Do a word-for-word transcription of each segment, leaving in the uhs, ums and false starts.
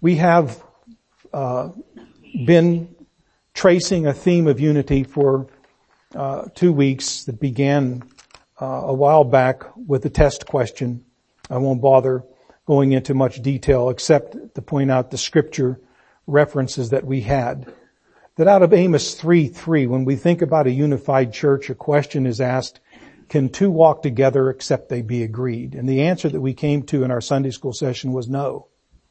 We have uh, been tracing a theme of unity for uh, two weeks that began uh, a while back with the test question. I won't bother going into much detail except to point out the scripture references that we had. That out of Amos three three, when we think about a unified church, a question is asked, can two walk together except they be agreed? And the answer that we came to in our Sunday school session was no.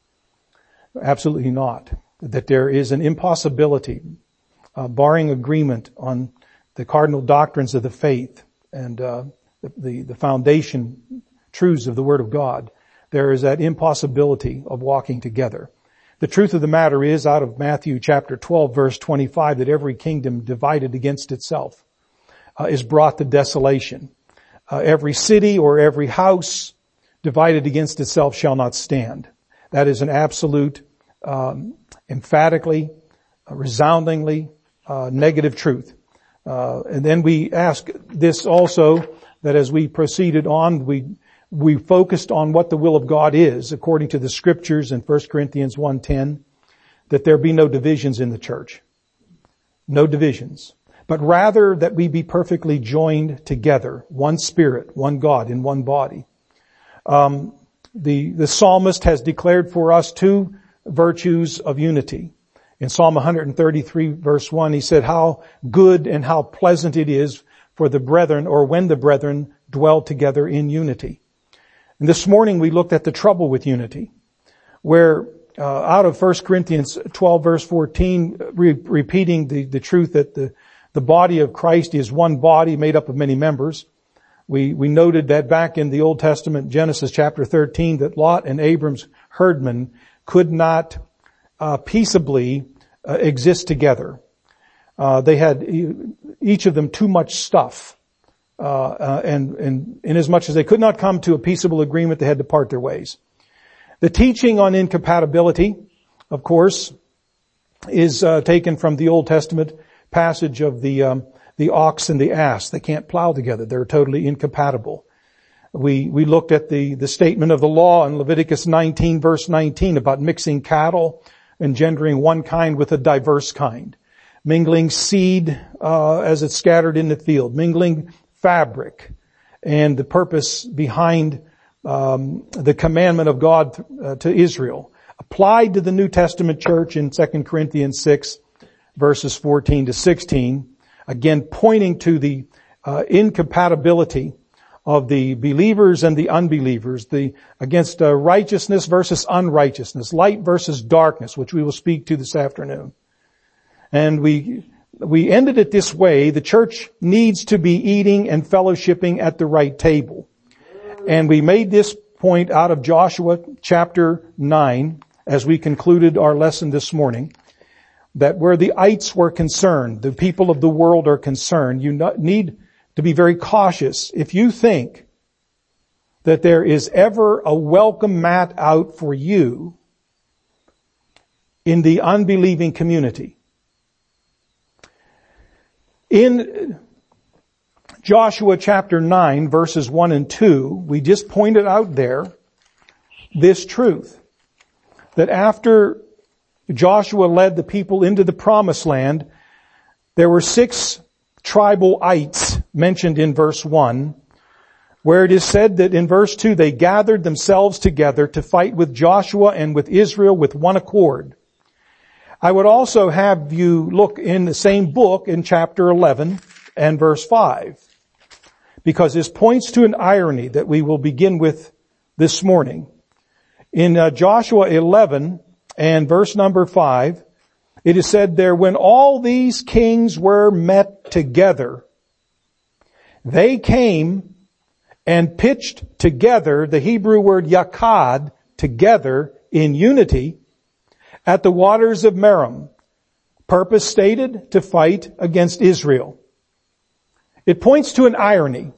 Absolutely not. That there is an impossibility, uh, barring agreement on the cardinal doctrines of the faith and uh, the, the, the foundation truths of the Word of God. There is that impossibility of walking together. The truth of the matter is, out of Matthew chapter twelve, verse twenty-five, that every kingdom divided against itself uh, is brought to desolation. Uh, every city or every house divided against itself shall not stand. That is an absolute, um, emphatically, uh, resoundingly uh, negative truth. Uh, and then we ask this also, that as we proceeded on, we We focused on what the will of God is, according to the scriptures in First Corinthians one ten, that there be no divisions in the church. No divisions. But rather that we be perfectly joined together, one spirit, one God, in one body. Um, the, the psalmist has declared for us two virtues of unity. In Psalm one thirty-three verse one, he said, how good and how pleasant it is for the brethren, or when the brethren dwell together in unity. And this morning we looked at the trouble with unity, where uh, out of First Corinthians twelve verse fourteen, re- repeating the, the truth that the, the body of Christ is one body made up of many members. We, we noted that back in the Old Testament, Genesis chapter thirteen, that Lot and Abram's herdmen could not uh, peaceably uh, exist together. Uh, they had each of them too much stuff. Uh, uh, and, and inasmuch as they could not come to a peaceable agreement, they had to part their ways. The teaching on incompatibility, of course, is uh, taken from the Old Testament passage of the um, the ox and the ass. They can't plow together; they're totally incompatible. We we looked at the the statement of the law in Leviticus nineteen, verse nineteen, about mixing cattle, engendering one kind with a diverse kind, mingling seed uh, as it's scattered in the field, mingling fabric, and the purpose behind um, the commandment of God uh, to Israel, applied to the New Testament church in Second Corinthians six, verses fourteen to sixteen, again pointing to the uh, incompatibility of the believers and the unbelievers, the against uh, righteousness versus unrighteousness, light versus darkness, which we will speak to this afternoon. And we We ended it this way: the church needs to be eating and fellowshipping at the right table. And we made this point out of Joshua chapter nine as we concluded our lesson this morning, that where the ites were concerned, the people of the world are concerned, you need to be very cautious. If you think that there is ever a welcome mat out for you in the unbelieving community, in Joshua chapter nine, verses one and two, we just pointed out there this truth, that after Joshua led the people into the promised land, there were six tribal ites mentioned in verse one, where it is said that in verse two, they gathered themselves together to fight with Joshua and with Israel with one accord. I would also have you look in the same book in chapter eleven and verse five, because this points to an irony that we will begin with this morning. In uh, Joshua eleven and verse number five, it is said there, when all these kings were met together, they came and pitched together, the Hebrew word yakad, together in unity, at the waters of Merom, purpose stated to fight against Israel. It points to an irony.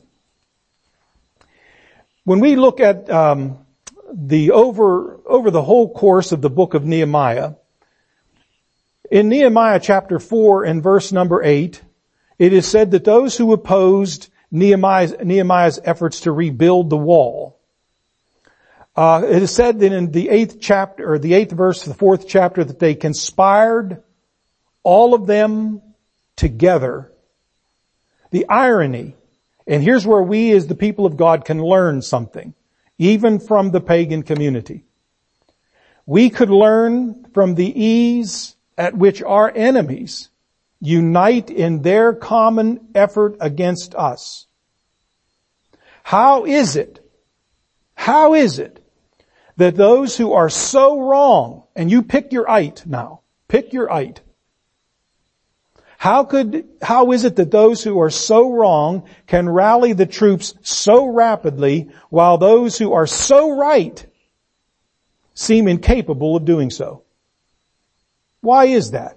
When we look at um, the over over the whole course of the book of Nehemiah, in Nehemiah chapter four and verse number eight, it is said that those who opposed Nehemiah's, Nehemiah's efforts to rebuild the wall Uh, it is said that in the eighth chapter, or the eighth verse of the fourth chapter, that they conspired, all of them together. The irony, and here's where we as the people of God can learn something, even from the pagan community. We could learn from the ease at which our enemies unite in their common effort against us. How is it, how is it that those who are so wrong, and you pick your ite now, pick your ite. How could, how is it that those who are so wrong can rally the troops so rapidly while those who are so right seem incapable of doing so? Why is that?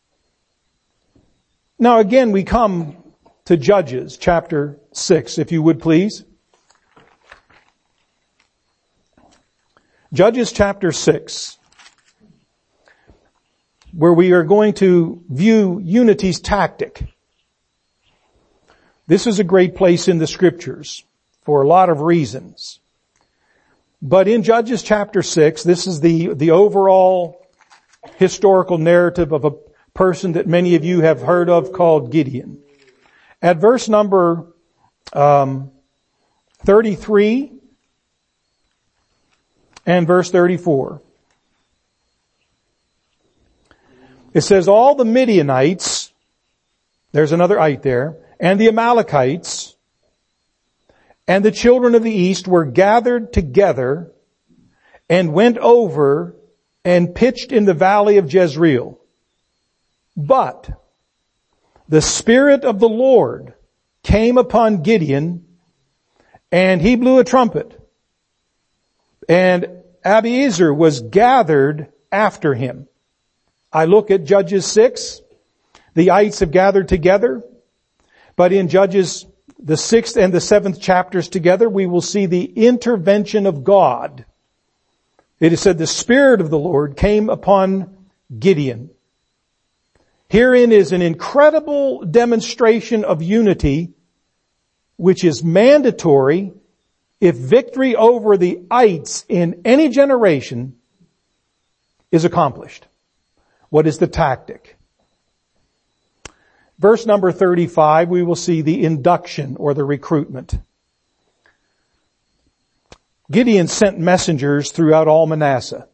Now again, we come to Judges chapter six, if you would please. Judges chapter six, where we are going to view unity's tactic. This is a great place in the scriptures for a lot of reasons. But in Judges chapter six, this is the, the overall historical narrative of a person that many of you have heard of called Gideon. At verse number um, thirty-three and verse thirty-four, it says, all the Midianites, there's another ite there, and the Amalekites and the children of the east were gathered together and went over and pitched in the valley of Jezreel. But the Spirit of the Lord came upon Gideon, and he blew a trumpet, and Abiezer was gathered after him. I look at Judges six, the ites have gathered together, but in Judges the sixth and the seventh chapters together, we will see the intervention of God. It is said the Spirit of the Lord came upon Gideon. Herein is an incredible demonstration of unity, which is mandatory if victory over the ites in any generation is accomplished. What is the tactic? Verse number thirty-five, we will see the induction or the recruitment. Gideon sent messengers throughout all Manasseh,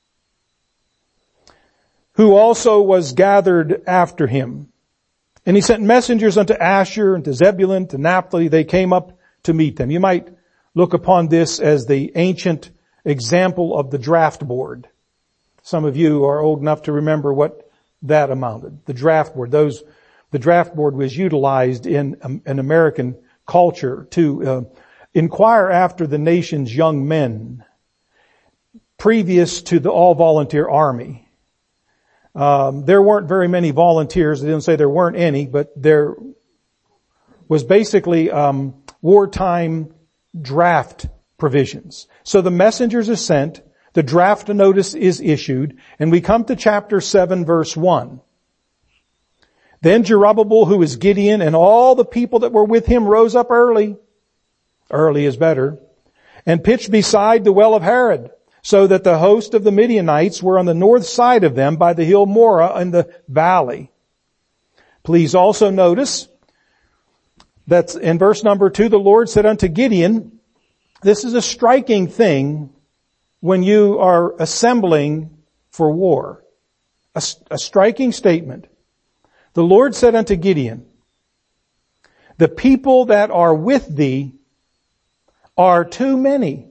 who also was gathered after him. And he sent messengers unto Asher and to Zebulun, to Naphtali. They came up to meet them. You might look upon this as the ancient example of the draft board. Some of you are old enough to remember what that amounted. The draft board. Those, the draft board was utilized in um, an American culture to uh, inquire after the nation's young men previous to the all-volunteer army. Um, there weren't very many volunteers. They didn't say there weren't any, but there was basically um, wartime draft provisions. So the messengers are sent, the draft notice is issued, and we come to chapter seven, verse one. Then Jerubbaal, who is Gideon, and all the people that were with him rose up early, early is better, and pitched beside the well of Harod, so that the host of the Midianites were on the north side of them by the hill Morah in the valley. Please also notice that in verse number two, the Lord said unto Gideon, this is a striking thing when you are assembling for war. A, a striking statement. The Lord said unto Gideon, the people that are with thee are too many.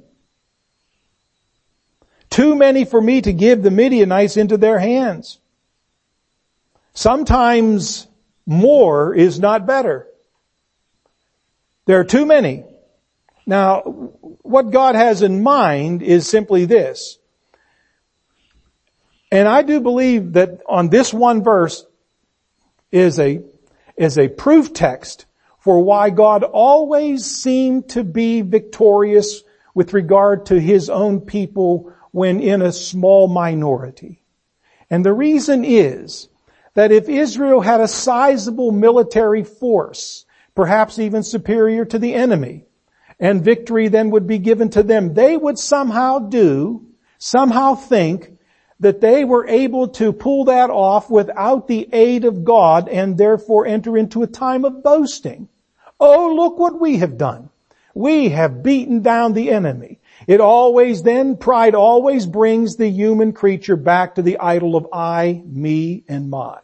Too many for me to give the Midianites into their hands. Sometimes more is not better. There are too many. Now, what God has in mind is simply this. And I do believe that on this one verse is a, is a proof text for why God always seemed to be victorious with regard to his own people when in a small minority. And the reason is that if Israel had a sizable military force, perhaps even superior to the enemy, and victory then would be given to them. They would somehow do, somehow think that they were able to pull that off without the aid of God and therefore enter into a time of boasting. Oh, look what we have done. We have beaten down the enemy. It always then, pride always brings the human creature back to the idol of I, me, and my.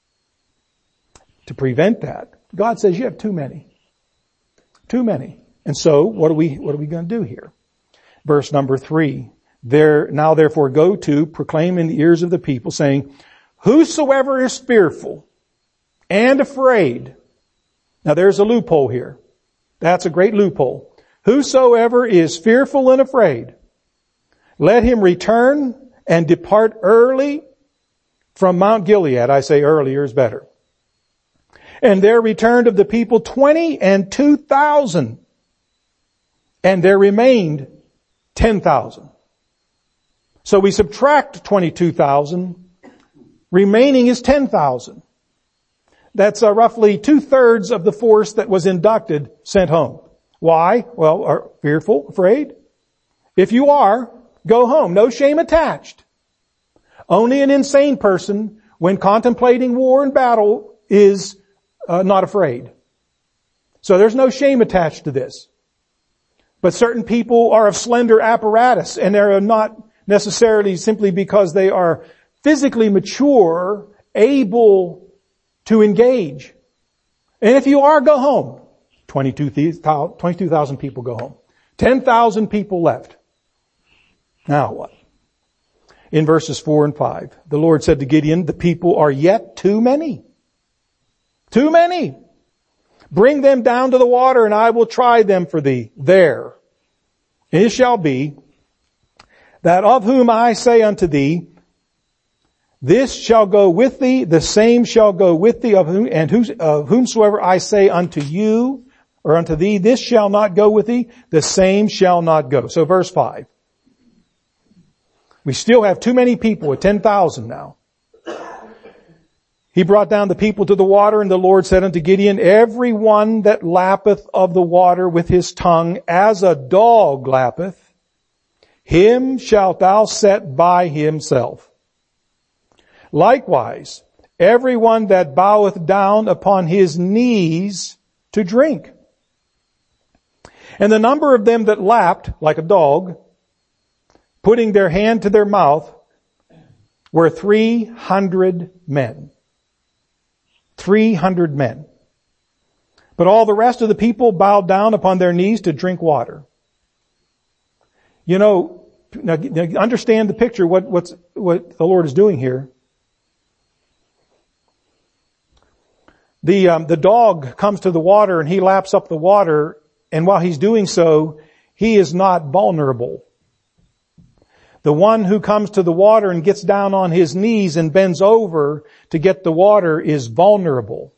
To prevent that, God says you have too many. Too many. And so, what are we, what are we going to do here? Verse number three. There, now therefore go to, proclaim in the ears of the people, saying, whosoever is fearful and afraid. Now there's a loophole here. That's a great loophole. Whosoever is fearful and afraid, let him return and depart early from Mount Gilead. I say earlier is better. And there returned of the people twenty and two thousand. And there remained ten thousand. So we subtract twenty-two thousand. Remaining is ten thousand. That's uh, roughly two-thirds of the force that was inducted sent home. Why? Well, are fearful, afraid? If you are, go home. No shame attached. Only an insane person, when contemplating war and battle, is uh, not afraid. So there's no shame attached to this. But certain people are of slender apparatus, and they're not necessarily simply because they are physically mature, able to engage. And if you are, go home. twenty-two thousand people go home. ten thousand people left. Now what? In verses four and five, the Lord said to Gideon, the people are yet too many. Too many. Bring them down to the water, and I will try them for thee there. And it shall be that of whom I say unto thee, this shall go with thee, the same shall go with thee, of whom, and whos, of whomsoever I say unto you, or unto thee, this shall not go with thee, the same shall not go. So verse five. We still have too many people at ten thousand now. He brought down the people to the water, and the Lord said unto Gideon, every one that lappeth of the water with his tongue, as a dog lappeth, him shalt thou set by himself. Likewise, every one that boweth down upon his knees to drink. And the number of them that lapped, like a dog, putting their hand to their mouth, were three hundred men. Three hundred men. But all the rest of the people bowed down upon their knees to drink water. You know, now understand the picture, what, what's, what the Lord is doing here. The, um, the dog comes to the water and he laps up the water, and while he's doing so, he is not vulnerable. The one who comes to the water and gets down on his knees and bends over to get the water is vulnerable.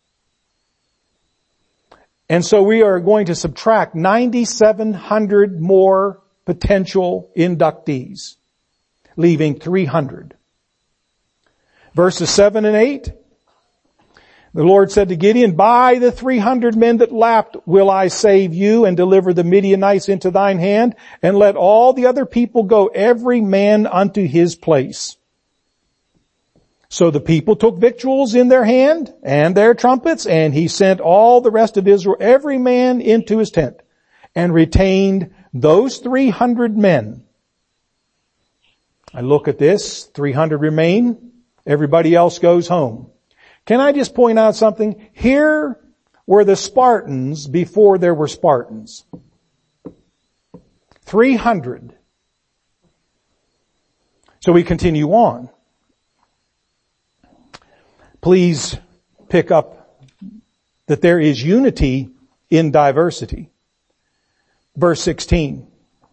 And so we are going to subtract nine thousand seven hundred more potential inductees, leaving three hundred. Verses seven and eight. The Lord said to Gideon, by the three hundred men that lapped will I save you and deliver the Midianites into thine hand, and let all the other people go, every man unto his place. So the people took victuals in their hand and their trumpets, and he sent all the rest of Israel, every man into his tent, and retained those three hundred men. I look at this, three hundred remain, everybody else goes home. Can I just point out something? Here were the Spartans before there were Spartans. three hundred. So we continue on. Please pick up that there is unity in diversity. Verse sixteen.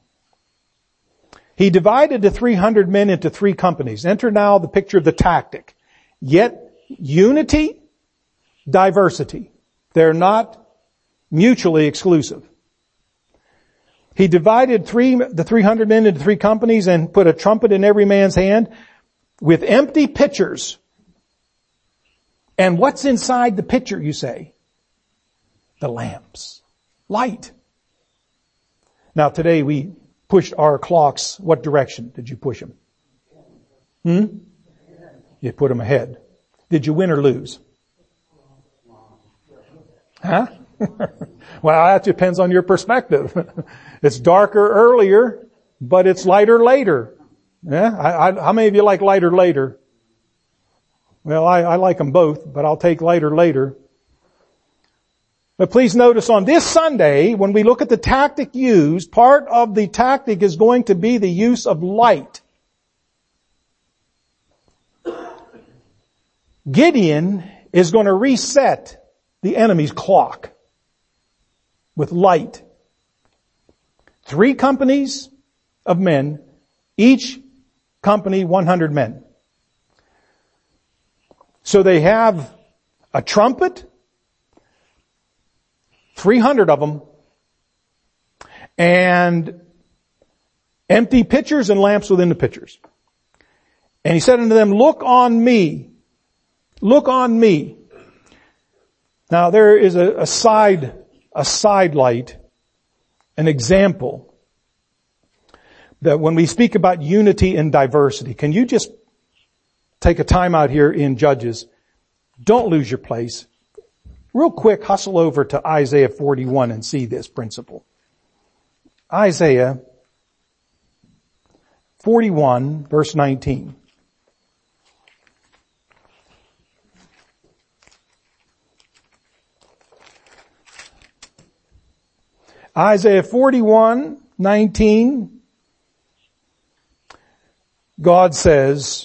He divided the three hundred men into three companies. Enter now the picture of the tactic. Yet unity, diversity. They're not mutually exclusive. He divided three, the three hundred men into three companies and put a trumpet in every man's hand with empty pitchers. And what's inside the pitcher, you say? The lamps. Light. Now today we pushed our clocks. What direction did you push them? Hmm? You put them ahead. Did you win or lose? Huh? Well, that depends on your perspective. It's darker earlier, but it's lighter later. Yeah? I, I, how many of you like lighter later? Well, I, I like them both, but I'll take lighter later. But please notice on this Sunday, when we look at the tactic used, part of the tactic is going to be the use of light. Gideon is going to reset the enemy's clock with light. Three companies of men, each company one hundred men. So they have a trumpet, three hundred of them, and empty pitchers and lamps within the pitchers. And he said unto them, look on me. Look on me. Now there is a, a side, a side light, an example that when we speak about unity and diversity, can you just take a time out here in Judges? Don't lose your place. Real quick, hustle over to Isaiah forty-one and see this principle. Isaiah forty-one, verse nineteen. Isaiah forty-one, nineteen. God says,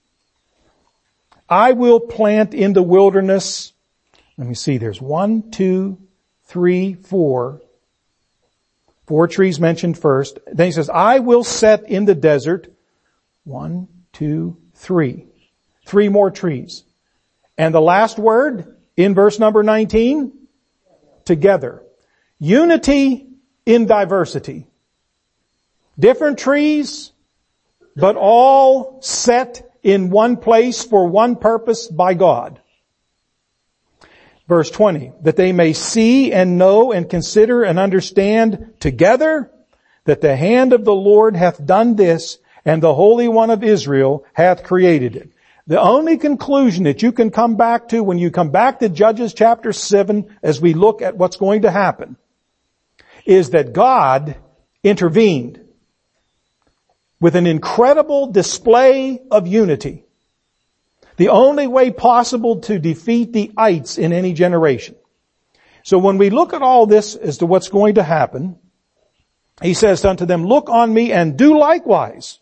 I will plant in the wilderness. Let me see, there's one, two, three, four. Four trees mentioned first. Then he says, I will set in the desert. One, two, three. Three more trees. And the last word in verse number nineteen, together. Unity in diversity. Different trees, but all set in one place for one purpose by God. Verse twenty, that they may see and know and consider and understand together that the hand of the Lord hath done this, and the Holy One of Israel hath created it. The only conclusion that you can come back to when you come back to Judges chapter seven, as we look at what's going to happen, is that God intervened with an incredible display of unity. The only way possible to defeat the ites in any generation. So when we look at all this as to what's going to happen, he says unto them, look on me and do likewise.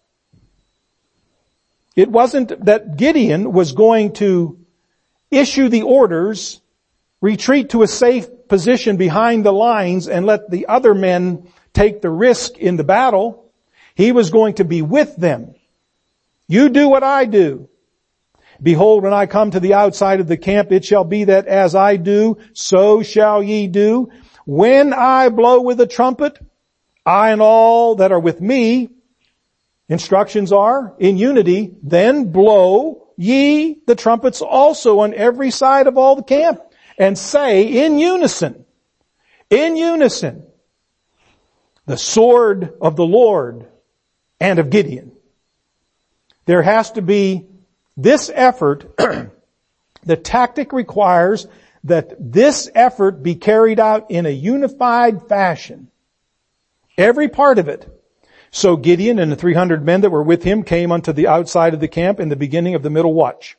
It wasn't that Gideon was going to issue the orders, retreat to a safe position behind the lines and let the other men take the risk in the battle. He was going to be with them. You do what I do. Behold, when I come to the outside of the camp, it shall be that as I do, so shall ye do. When I blow with the trumpet, I and all that are with me, instructions are, in unity, then blow ye the trumpets also on every side of all the camp, and say in unison, in unison, the sword of the Lord and of Gideon. There has to be this effort. The tactic requires that this effort be carried out in a unified fashion. Every part of it. So Gideon and the three hundred men that were with him came unto the outside of the camp in the beginning of the middle watch.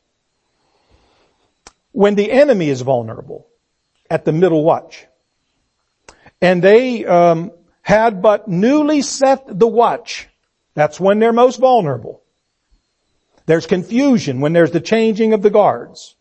When the enemy is vulnerable at the middle watch, and they um, had but newly set the watch, that's when they're most vulnerable. There's confusion when there's the changing of the guards.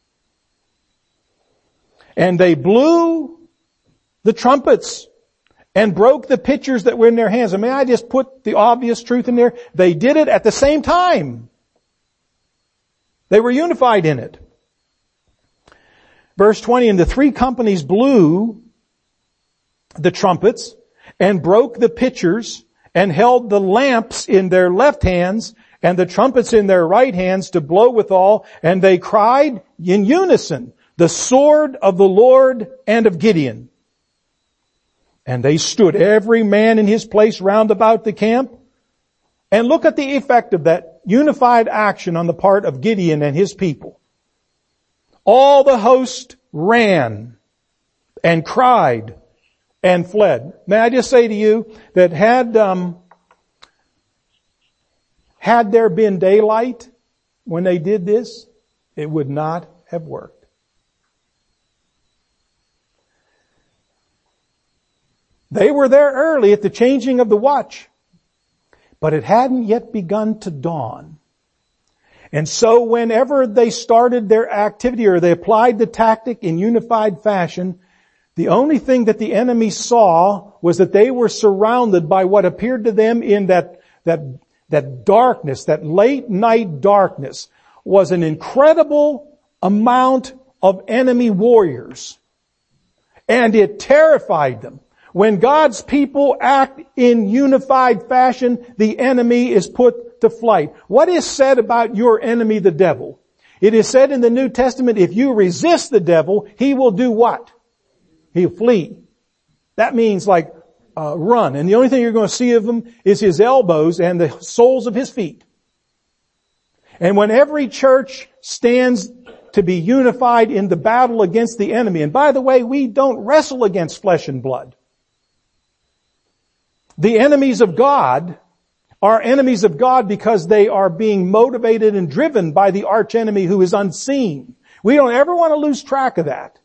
And they blew the trumpets and broke the pitchers that were in their hands. And may I just put the obvious truth in there? They did it at the same time. They were unified in it. Verse twenty, and the three companies blew the trumpets and broke the pitchers and held the lamps in their left hands and the trumpets in their right hands to blow withal, and they cried in unison, the sword of the Lord and of Gideon. And they stood, every man in his place round about the camp. And look at the effect of that unified action on the part of Gideon and his people. All the host ran and cried and fled. May I just say to you that had, um, had there been daylight when they did this, it would not have worked. They were there early at the changing of the watch, but it hadn't yet begun to dawn. And so whenever they started their activity or they applied the tactic in unified fashion, the only thing that the enemy saw was that they were surrounded by what appeared to them in that, that, that darkness, that late night darkness, was an incredible amount of enemy warriors. And it terrified them. When God's people act in unified fashion, the enemy is put to flight. What is said about your enemy, the devil? It is said in the New Testament, if you resist the devil, he will do what? He'll flee. That means like uh, run. And the only thing you're going to see of him is his elbows and the soles of his feet. And when every church stands to be unified in the battle against the enemy, and by the way, we don't wrestle against flesh and blood. The enemies of God are enemies of God because they are being motivated and driven by the archenemy who is unseen. We don't ever want to lose track of that.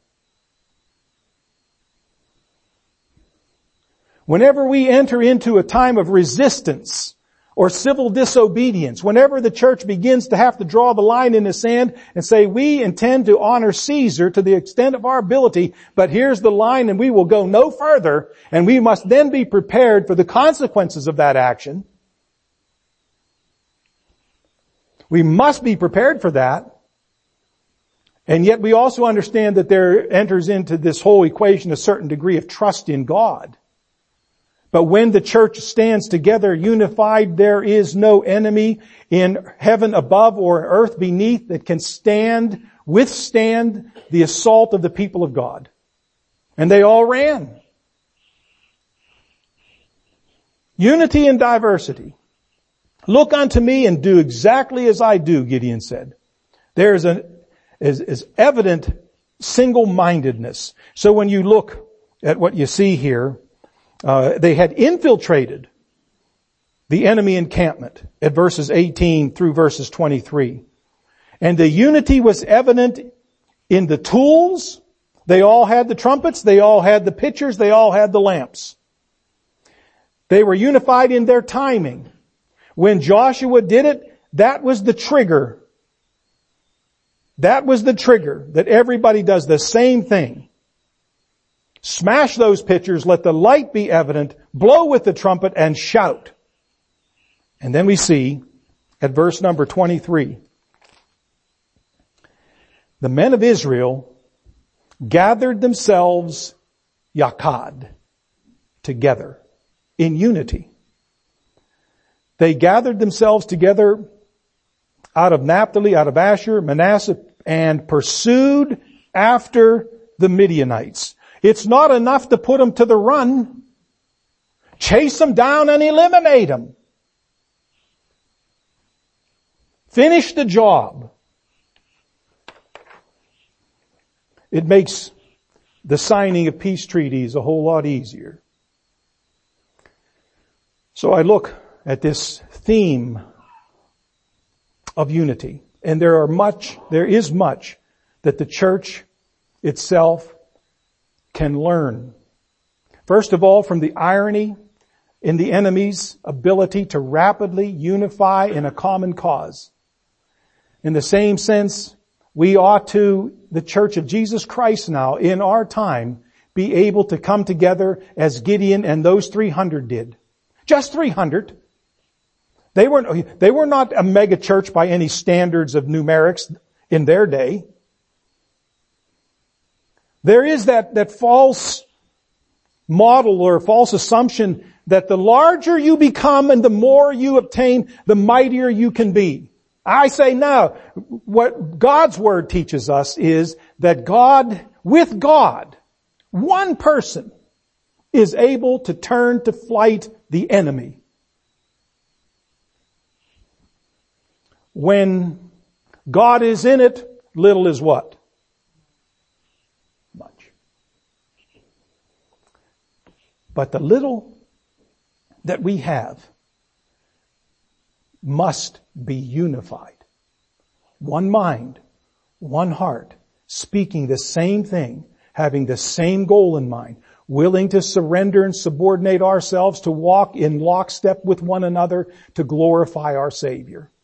Whenever we enter into a time of resistance or civil disobedience, whenever the church begins to have to draw the line in the sand and say, we intend to honor Caesar to the extent of our ability, but here's the line and we will go no further, and we must then be prepared for the consequences of that action. We must be prepared for that. And yet we also understand that there enters into this whole equation a certain degree of trust in God. But when the church stands together unified, there is no enemy in heaven above or earth beneath that can stand, withstand the assault of the people of God. And they all ran. Unity and diversity. Look unto me and do exactly as I do, Gideon said. There is an is, is evident single-mindedness. So when you look at what you see here, Uh, they had infiltrated the enemy encampment at verses eighteen through verses twenty-three. And the unity was evident in the tools. They all had the trumpets. They all had the pitchers. They all had the lamps. They were unified in their timing. When Joshua did it, that was the trigger. That was the trigger that everybody does the same thing. Smash those pitchers, let the light be evident, blow with the trumpet and shout. And then we see at verse number twenty-three, the men of Israel gathered themselves yakad, together, in unity. They gathered themselves together out of Naphtali, out of Asher, Manasseh, and pursued after the Midianites. It's not enough to put them to the run. Chase them down and eliminate them. Finish the job. It makes the signing of peace treaties a whole lot easier. So I look at this theme of unity, and there are much, there is much that the church itself can learn. First of all, from the irony in the enemy's ability to rapidly unify in a common cause. In the same sense, we ought to, the Church of Jesus Christ now, in our time, be able to come together as Gideon and those three hundred did. Just three hundred. They weren't, they were not a mega church by any standards of numerics in their day. There is that, that false model or false assumption that the larger you become and the more you obtain, the mightier you can be. I say no. What God's Word teaches us is that God, with God, one person is able to turn to flight the enemy. When God is in it, little is what? Much. But the little that we have must be unified. One mind, one heart, speaking the same thing, having the same goal in mind, willing to surrender and subordinate ourselves to walk in lockstep with one another to glorify our Savior.